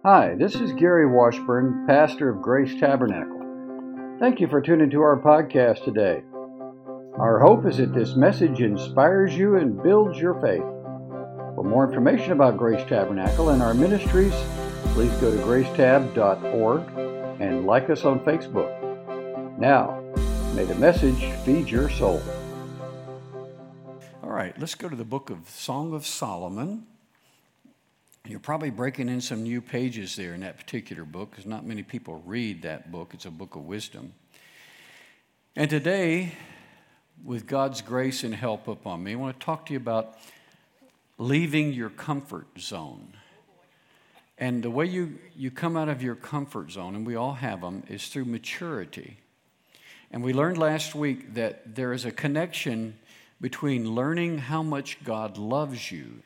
Hi, this is Gary Washburn, pastor of Grace Tabernacle. Thank you for tuning to our podcast today. Our hope is that this message inspires you and builds your faith. For more information about Grace Tabernacle and our ministries, please go to gracetab.org and like us on Facebook. Now, may the message feed your soul. All right, let's go to the book of Song of Solomon. You're probably breaking in some new pages there in that particular book because not many people read that book. It's a book of wisdom. And today, with God's grace and help upon me, I want to talk to you about leaving your comfort zone. And the way you come out of your comfort zone, and we all have them, is through maturity. And we learned last week that there is a connection between learning how much God loves you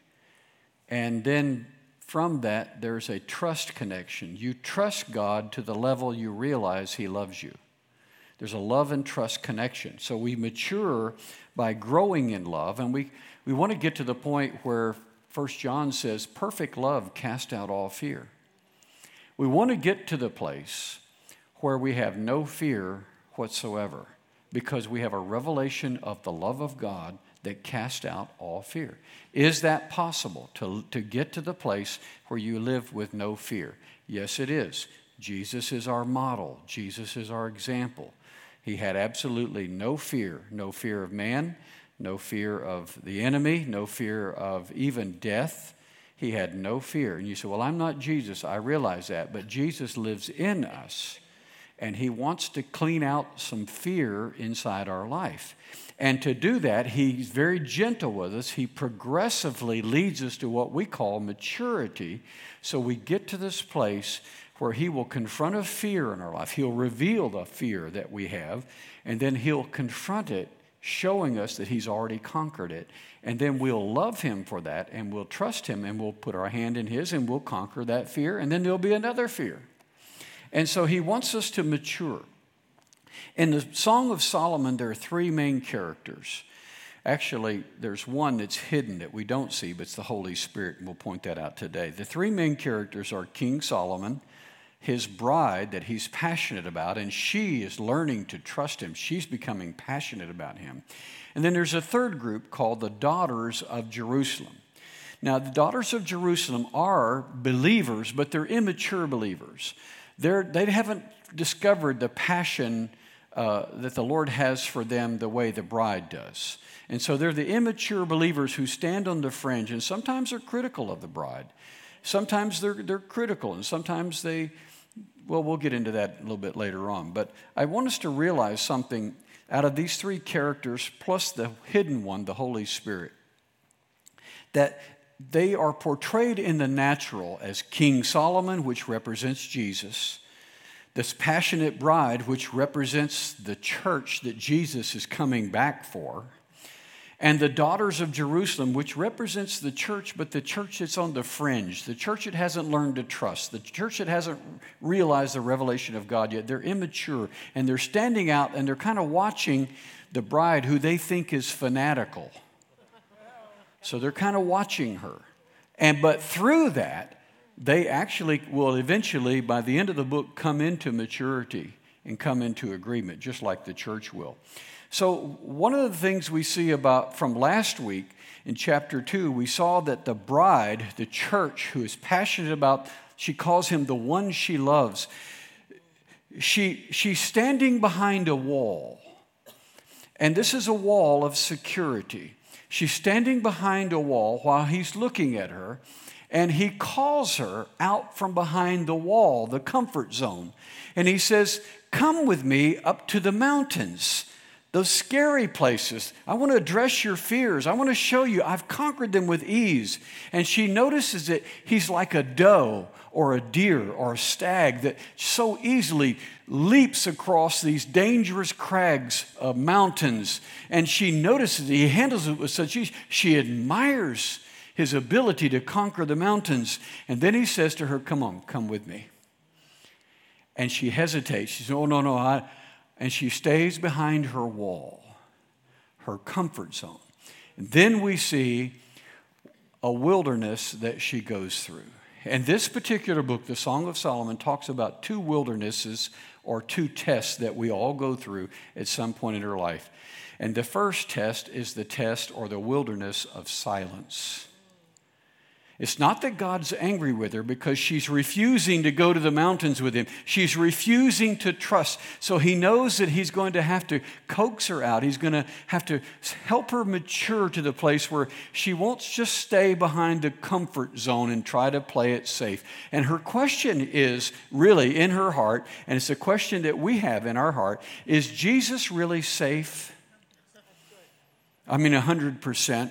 and then from that, there's a trust connection. You trust God to the level you realize He loves you. There's a love and trust connection. So we mature by growing in love, and we want to get to the point where 1 John says, perfect love casts out all fear. We want to get to the place where we have no fear whatsoever because we have a revelation of the love of God that casts out all fear. Is that possible to get to the place where you live with no fear? Yes, it is. Jesus is our model. Jesus is our example. He had absolutely no fear of man, no fear of the enemy, no fear of even death. He had no fear. And you say, well, I'm not Jesus. I realize that. But Jesus lives in us, and He wants to clean out some fear inside our life. And to do that, He's very gentle with us. He progressively leads us to what we call maturity. So we get to this place where He will confront a fear in our life. He'll reveal the fear that we have, and then He'll confront it, showing us that He's already conquered it. And then we'll love Him for that, and we'll trust Him, and we'll put our hand in His, and we'll conquer that fear, and then there'll be another fear. And so He wants us to mature. In the Song of Solomon, there are three main characters. Actually, there's one that's hidden that we don't see, but it's the Holy Spirit, and we'll point that out today. The three main characters are King Solomon, his bride that he's passionate about, and she is learning to trust him. She's becoming passionate about him. And then there's a third group called the Daughters of Jerusalem. Now, the Daughters of Jerusalem are believers, but they're immature believers. They haven't discovered the passion that the Lord has for them the way the bride does. And so they're the immature believers who stand on the fringe, and sometimes they're critical of the bride. Sometimes they're critical, and sometimes we'll get into that a little bit later on. But I want us to realize something out of these three characters, plus the hidden one, the Holy Spirit, that they are portrayed in the natural as King Solomon, which represents Jesus, this passionate bride, which represents the church that Jesus is coming back for, and the Daughters of Jerusalem, which represents the church, but the church that's on the fringe, the church that hasn't learned to trust, the church that hasn't realized the revelation of God yet. They're immature, and they're standing out, and they're kind of watching the bride who they think is fanatical. So they're kind of watching her. But through that, they actually will eventually, by the end of the book, come into maturity and come into agreement, just like the church will. So one of the things we see from last week in chapter 2, we saw that the bride, the church, who is passionate about, she calls him the one she loves. She's standing behind a wall. And this is a wall of security. She's standing behind a wall while he's looking at her. And he calls her out from behind the wall, the comfort zone. And he says, come with me up to the mountains, those scary places. I want to address your fears. I want to show you I've conquered them with ease. And she notices that he's like a doe or a deer or a stag that so easily leaps across these dangerous crags of mountains. And she notices he handles it with such ease. She admires his ability to conquer the mountains. And then he says to her, come on, come with me. And she hesitates. She says, oh, no. And she stays behind her wall, her comfort zone. And then we see a wilderness that she goes through. And this particular book, the Song of Solomon, talks about two wildernesses or two tests that we all go through at some point in our life. And the first test is the test or the wilderness of silence. It's not that God's angry with her because she's refusing to go to the mountains with him. She's refusing to trust. So he knows that he's going to have to coax her out. He's going to have to help her mature to the place where she won't just stay behind the comfort zone and try to play it safe. And her question is really in her heart, and it's a question that we have in our heart, is Jesus really safe? I mean, 100%.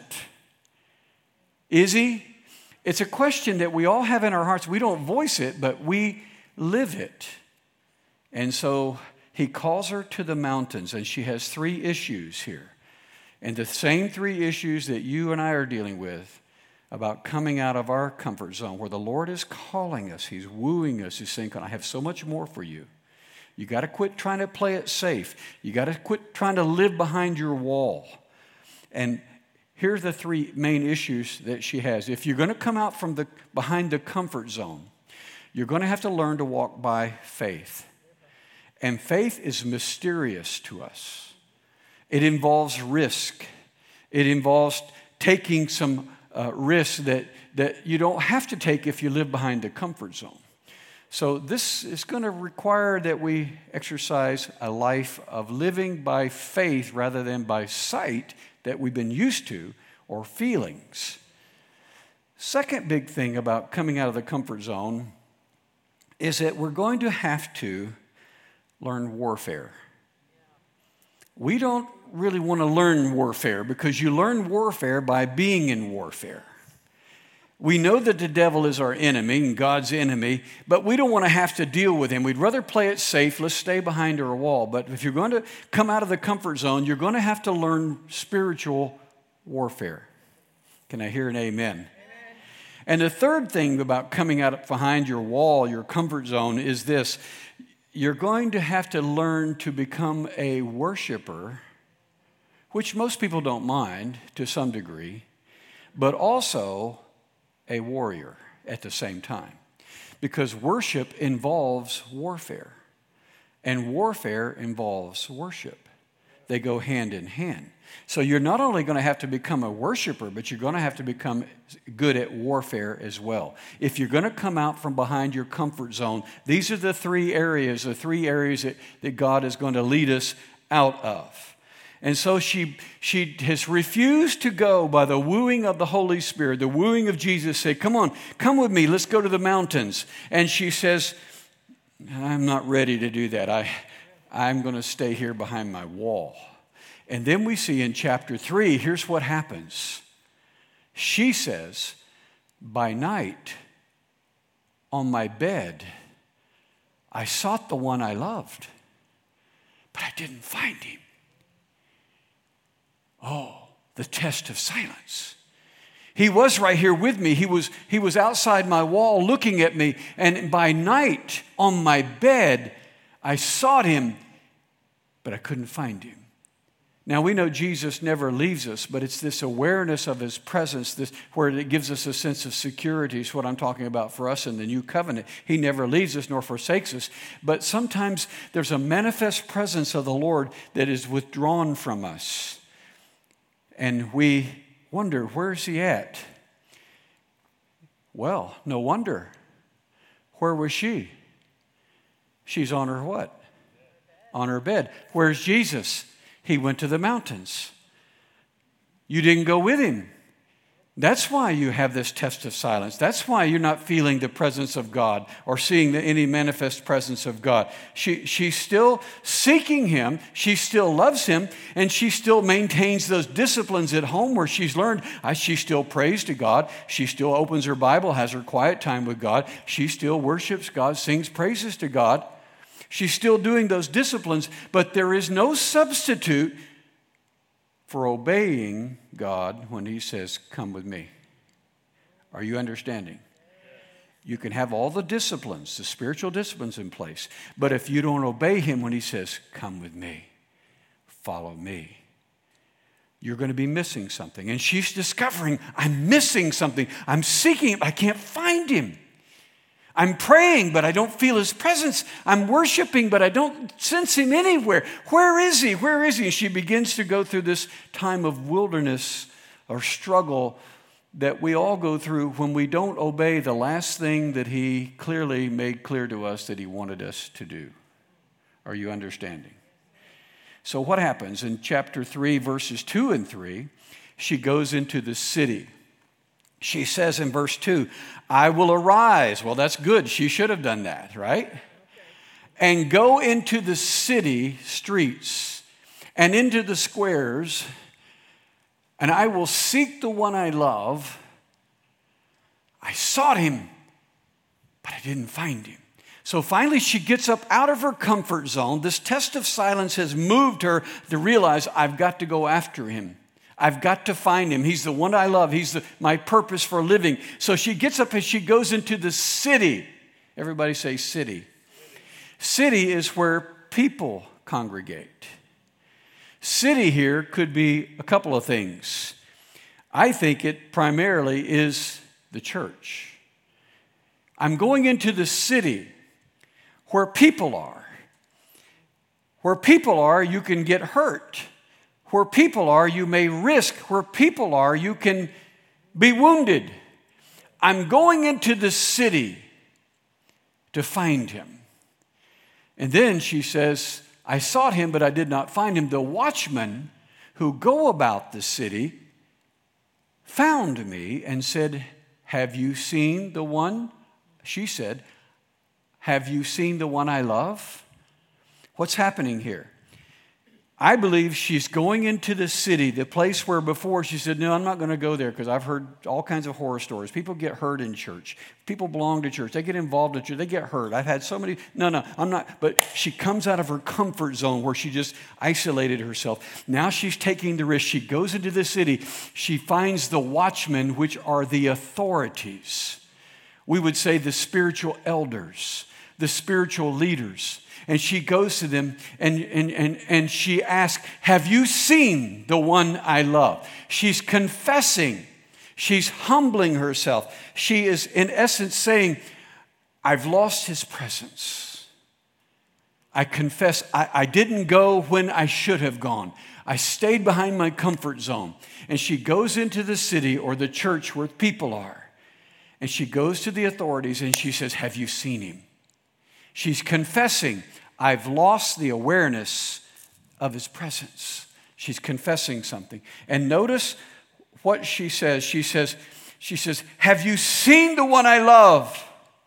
Is he? It's a question that we all have in our hearts. We don't voice it, but we live it. And so he calls her to the mountains, and she has three issues here. And the same three issues that you and I are dealing with about coming out of our comfort zone, where the Lord is calling us, he's wooing us, he's saying, I have so much more for you. You got to quit trying to play it safe. You got to quit trying to live behind your wall. And here's the three main issues that she has. If you're going to come out from behind the comfort zone, you're going to have to learn to walk by faith. And faith is mysterious to us. It involves risk. It involves taking some risks that you don't have to take if you live behind the comfort zone. So this is going to require that we exercise a life of living by faith rather than by sight that we've been used to, or feelings. Second big thing about coming out of the comfort zone is that we're going to have to learn warfare. We don't really want to learn warfare because you learn warfare by being in warfare. We know that the devil is our enemy and God's enemy, but we don't want to have to deal with him. We'd rather play it safe. Let's stay behind our wall. But if you're going to come out of the comfort zone, you're going to have to learn spiritual warfare. Can I hear an amen? Amen. And the third thing about coming out behind your wall, your comfort zone, is this. You're going to have to learn to become a worshiper, which most people don't mind to some degree, but also a warrior at the same time. Because worship involves warfare, and warfare involves worship. They go hand in hand. So you're not only going to have to become a worshiper, but you're going to have to become good at warfare as well. If you're going to come out from behind your comfort zone, these are the three areas that God is going to lead us out of. And so she has refused to go by the wooing of the Holy Spirit, the wooing of Jesus. Say, come on, come with me, let's go to the mountains. And she says, I'm not ready to do that. I'm going to stay here behind my wall. And then we see in chapter 3, here's what happens. She says, by night, on my bed, I sought the one I loved, but I didn't find him. Oh, the test of silence. He was right here with me. He was outside my wall looking at me. And by night, on my bed, I sought him, but I couldn't find him. Now, we know Jesus never leaves us, but it's this awareness of his presence, where it gives us a sense of security is what I'm talking about for us in the new covenant. He never leaves us nor forsakes us, but sometimes there's a manifest presence of the Lord that is withdrawn from us. And we wonder, where is he at? Well, no wonder. Where was she? She's on her what? On her bed. Where's Jesus? He went to the mountains. You didn't go with him. That's why you have this test of silence. That's why you're not feeling the presence of God or seeing any manifest presence of God. She's still seeking him. She still loves him. And she still maintains those disciplines at home where she's learned. She still prays to God. She still opens her Bible, has her quiet time with God. She still worships God, sings praises to God. She's still doing those disciplines, but there is no substitute for obeying God when he says, come with me. Are you understanding? You can have all the disciplines, the spiritual disciplines in place, but if you don't obey him when he says, come with me, follow me, you're going to be missing something. And she's discovering, I'm missing something. I'm seeking him. I can't find him. I'm praying, but I don't feel his presence. I'm worshiping, but I don't sense him anywhere. Where is he? Where is he? And she begins to go through this time of wilderness or struggle that we all go through when we don't obey the last thing that he clearly made clear to us that he wanted us to do. Are you understanding? So what happens? In chapter 3, verses 2 and 3, she goes into the city. She says in verse 2, I will arise. Well, that's good. She should have done that, right? Okay. And go into the city streets and into the squares, and I will seek the one I love. I sought him, but I didn't find him. So finally she gets up out of her comfort zone. This test of silence has moved her to realize, I've got to go after him. I've got to find him. He's the one I love. He's my purpose for living. So she gets up and she goes into the city. Everybody say city. City is where people congregate. City here could be a couple of things. I think it primarily is the church. I'm going into the city where people are. Where people are, you can get hurt. Where people are, you may risk. Where people are, you can be wounded. I'm going into the city to find him. And then she says, I sought him, but I did not find him. The watchmen who go about the city found me and said, have you seen the one? She said, have you seen the one I love? What's happening here? I believe she's going into the city, the place where before she said, no, I'm not going to go there because I've heard all kinds of horror stories. People get hurt in church. People belong to church. They get involved in church. They get hurt. I've had so many. No, I'm not. But she comes out of her comfort zone where she just isolated herself. Now she's taking the risk. She goes into the city. She finds the watchmen, which are the authorities. We would say the spiritual elders, the spiritual leaders. And she goes to them and she asks, have you seen the one I love? She's confessing. She's humbling herself. She is, in essence, saying, I've lost his presence. I confess, I didn't go when I should have gone. I stayed behind my comfort zone. And she goes into the city or the church where people are. And she goes to the authorities and she says, have you seen him? She's confessing, I've lost the awareness of his presence. She's confessing something. And notice what she says. She says, have you seen the one I love?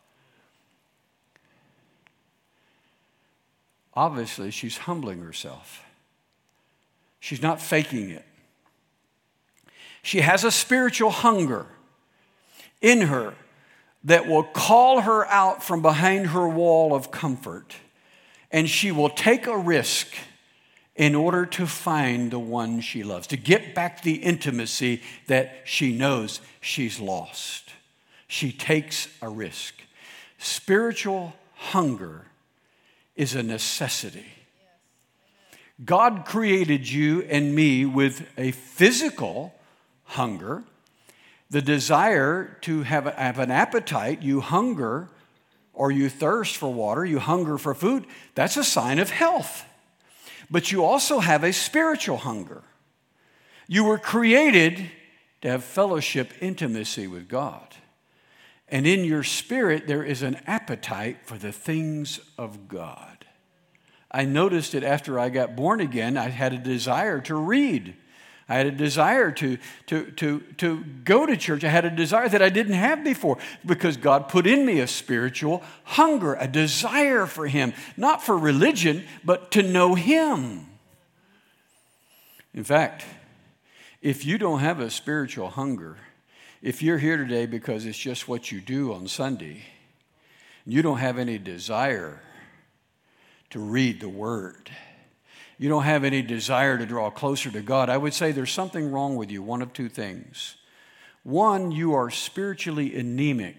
Obviously, she's humbling herself. She's not faking it. She has a spiritual hunger in her that will call her out from behind her wall of comfort. And she will take a risk in order to find the one she loves, to get back the intimacy that she knows she's lost. She takes a risk. Spiritual hunger is a necessity. God created you and me with a physical hunger, the desire to have an appetite. You hunger or you thirst for water, you hunger for food. That's a sign of health. But you also have a spiritual hunger. You were created to have fellowship, intimacy with God. And in your spirit, there is an appetite for the things of God. I noticed that after I got born again, I had a desire to read. I had a desire to go to church. I had a desire that I didn't have before because God put in me a spiritual hunger, a desire for Him, not for religion, but to know Him. In fact, if you don't have a spiritual hunger, if you're here today because it's just what you do on Sunday, you don't have any desire to read the Word, you don't have any desire to draw closer to God, I would say there's something wrong with you. One of two things. One, you are spiritually anemic.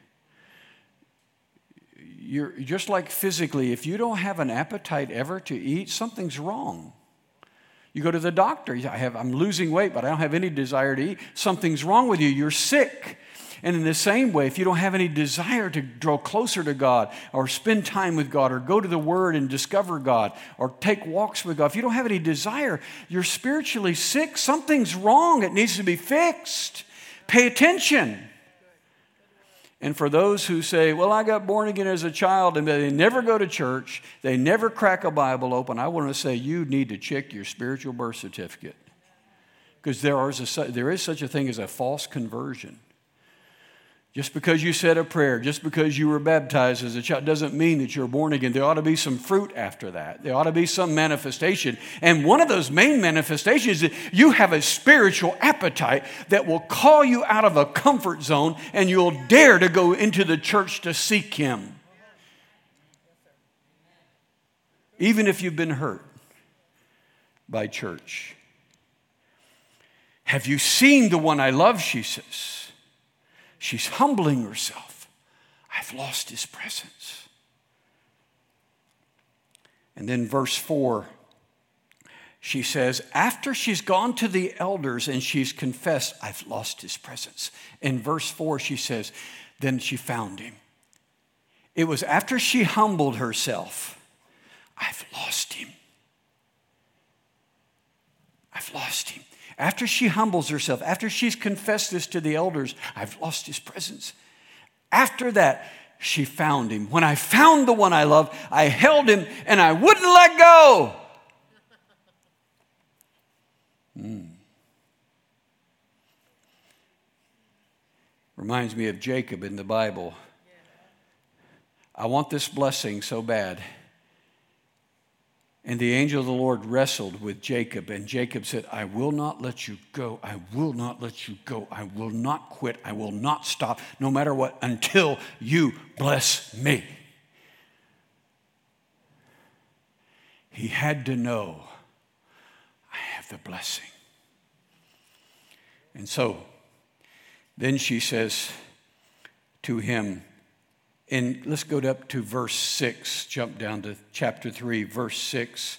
You're just like physically, if you don't have an appetite ever to eat, something's wrong. You go to the doctor, I'm losing weight, but I don't have any desire to eat. Something's wrong with you. You're sick. And in the same way, if you don't have any desire to draw closer to God or spend time with God or go to the Word and discover God or take walks with God, if you don't have any desire, you're spiritually sick. Something's wrong. It needs to be fixed. Pay attention. And for those who say, well, I got born again as a child, and they never go to church, they never crack a Bible open, I want to say you need to check your spiritual birth certificate. Because there is such a thing as a false conversion. Just because you said a prayer, just because you were baptized as a child, doesn't mean that you're born again. There ought to be some fruit after that. There ought to be some manifestation. And one of those main manifestations is that you have a spiritual appetite that will call you out of a comfort zone, and you'll dare to go into the church to seek Him. Even if you've been hurt by church. Have you seen the one I love, she says. She's humbling herself. I've lost His presence. And then verse 4, she says, after she's gone to the elders and she's confessed, I've lost His presence. In verse 4, she says, then she found Him. It was after she humbled herself, I've lost Him. I've lost Him. After she humbles herself, after she's confessed this to the elders, I've lost His presence. After that, she found Him. When I found the one I love, I held Him and I wouldn't let go. Reminds me of Jacob in the Bible. I want this blessing so bad. And the angel of the Lord wrestled with Jacob, and Jacob said, I will not let you go. I will not let you go. I will not quit. I will not stop, no matter what, until you bless me. He had to know, I have the blessing. And so, then she says to him, and let's go up to verse 6, jump down to chapter 3, verse 6.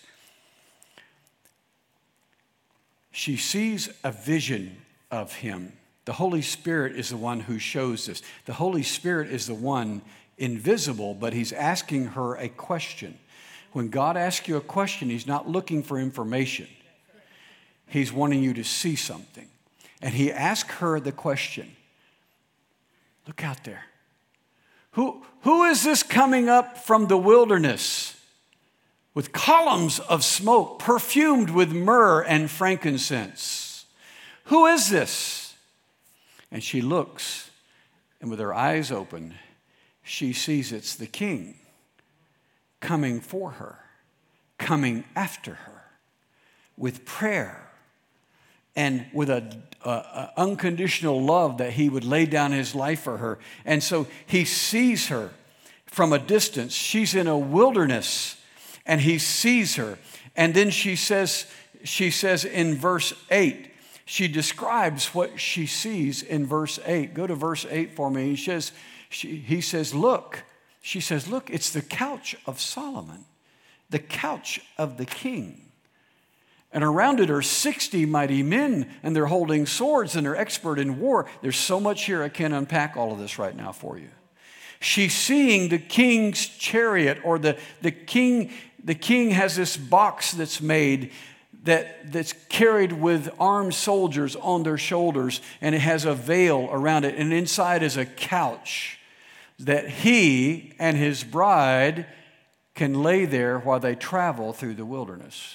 She sees a vision of him. The Holy Spirit is the one who shows this. The Holy Spirit is the one invisible, but He's asking her a question. When God asks you a question, He's not looking for information. He's wanting you to see something. And He asked her the question, look out there. Who is this coming up from the wilderness with columns of smoke perfumed with myrrh and frankincense? Who is this? And she looks, and with her eyes open, she sees it's the King coming for her, coming after her with prayer and with an unconditional love that He would lay down His life for her. And so he sees her from a distance. She's in a wilderness, and he sees her. And then she says in verse 8, she describes what she sees in verse 8. Go to verse 8 for me. He says, look. She says, look, it's the couch of Solomon, the couch of the king. And around it are 60 mighty men, and they're holding swords, and they're expert in war. There's so much here, I can't unpack all of this right now for you. She's seeing the king's chariot, or the king has this box that's made that's carried with armed soldiers on their shoulders, and it has a veil around it, and inside is a couch that he and his bride can lay there while they travel through the wilderness.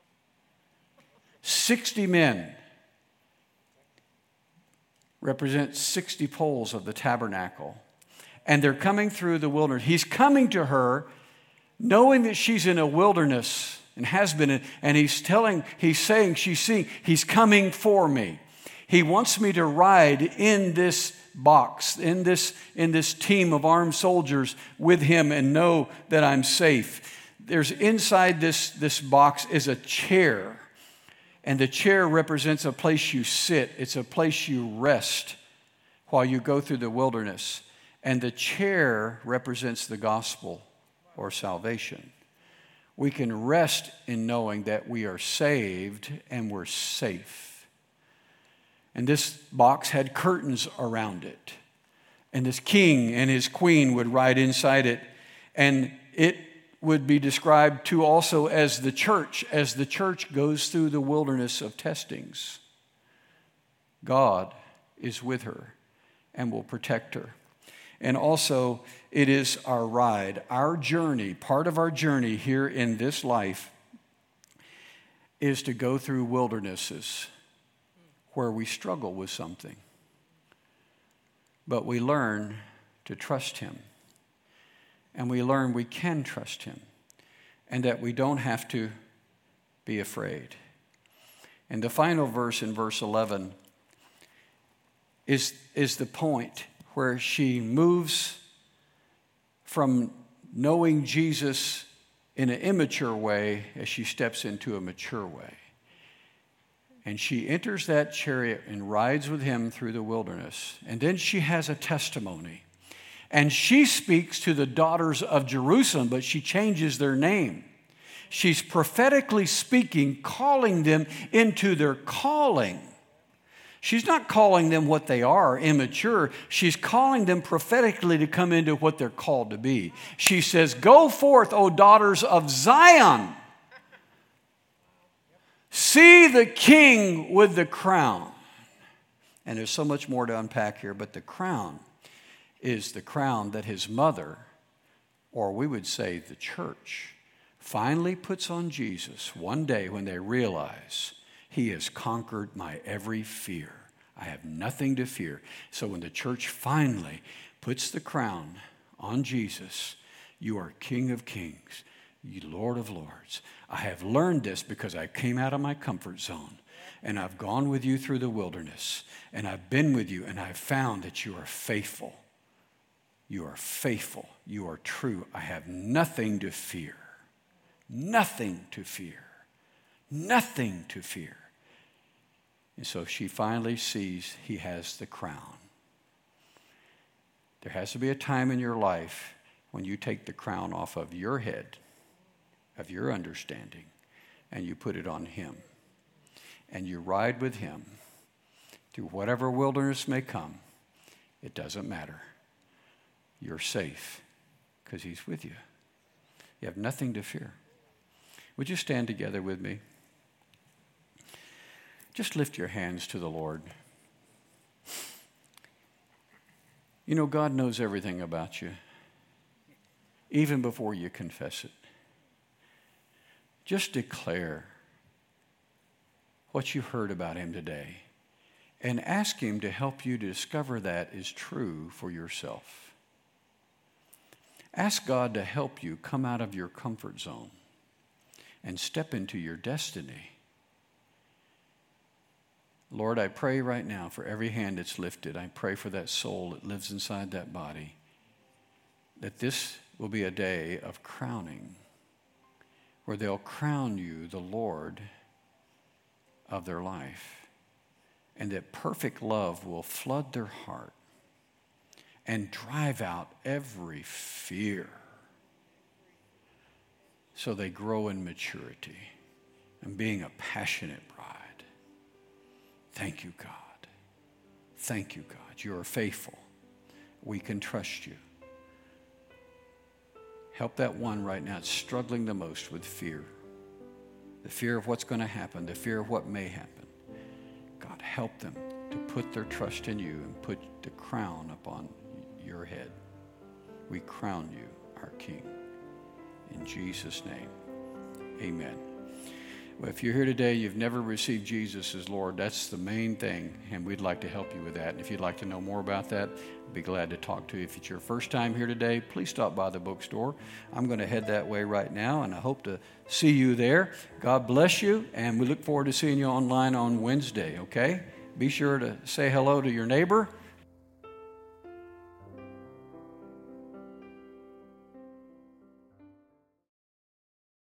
60 men represent 60 poles of the tabernacle. And they're coming through the wilderness. He's coming to her knowing that she's in a wilderness and has been, and he's saying, she's seeing, He's coming for me. He wants me to ride in this box, in this team of armed soldiers with Him and know that I'm safe. There's inside this box is a chair. And the chair represents a place you sit. It's a place you rest while you go through the wilderness. And the chair represents the gospel or salvation. We can rest in knowing that we are saved and we're safe. And this box had curtains around it. And this king and his queen would ride inside it. And it would be described too also as the church goes through the wilderness of testings. God is with her and will protect her. And also, it is our ride, our journey, part of our journey here in this life is to go through wildernesses where we struggle with something. But we learn to trust him. And we learn we can trust him. And that we don't have to be afraid. And the final verse in verse 11 is the point where she moves from knowing Jesus in an immature way as she steps into a mature way. And she enters that chariot and rides with him through the wilderness. And then she has a testimony. And she speaks to the daughters of Jerusalem, but she changes their name. She's prophetically speaking, calling them into their calling. She's not calling them what they are, immature. She's calling them prophetically to come into what they're called to be. She says, "Go forth, O daughters of Zion. See the king with the crown." And there's so much more to unpack here, but the crown is the crown that his mother, or we would say the church, finally puts on Jesus one day when they realize he has conquered my every fear. I have nothing to fear. So when the church finally puts the crown on Jesus, you are King of Kings, you Lord of Lords. I have learned this because I came out of my comfort zone and I've gone with you through the wilderness and I've been with you and I've found that you are faithful. You are faithful. You are true. I have nothing to fear. Nothing to fear. Nothing to fear. And so she finally sees he has the crown. There has to be a time in your life when you take the crown off of your head, of your understanding, and you put it on him. And you ride with him through whatever wilderness may come. It doesn't matter. You're safe because he's with you. You have nothing to fear. Would you stand together with me? Just lift your hands to the Lord. You know, God knows everything about you, even before you confess it. Just declare what you heard about him today and ask him to help you to discover that is true for yourself. Ask God to help you come out of your comfort zone and step into your destiny. Lord, I pray right now for every hand that's lifted. I pray for that soul that lives inside that body, that this will be a day of crowning, where they'll crown you the Lord of their life, and that perfect love will flood their heart and drive out every fear so they grow in maturity and being a passionate bride. Thank you, God. Thank you, God. You are faithful. We can trust you. Help that one right now that's struggling the most with fear. The fear of what's going to happen, the fear of what may happen. God, help them to put their trust in you and put the crown upon your head. We crown you our King. In Jesus' name, amen. Well, if you're here today, you've never received Jesus as Lord, that's the main thing, and we'd like to help you with that. And if you'd like to know more about that, I'd be glad to talk to you. If it's your first time here today, please stop by the bookstore. I'm going to head that way right now, and I hope to see you there. God bless you, and we look forward to seeing you online on Wednesday, okay? Be sure to say hello to your neighbor